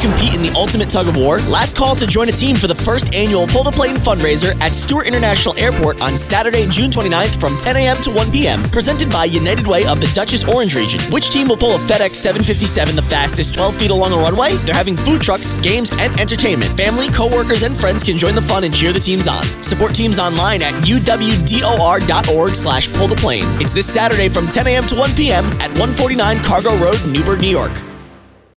compete in the ultimate tug of war? Last call to join a team for the first annual Pull the Plane fundraiser at Stewart International Airport on Saturday, June 29th from 10 a.m. to 1 p.m. Presented by United Way of the Dutchess Orange region. Which team will pull a FedEx 757 the fastest 12 feet along a runway? They're having food trucks, games, and entertainment. Family, co-workers, and friends can join the fun and cheer the teams on. Support teams online at uwdor.org/pulltheplane. It's this Saturday from 10 a.m. to 1 p.m. at 149 Cargo Road, Newburgh, New York.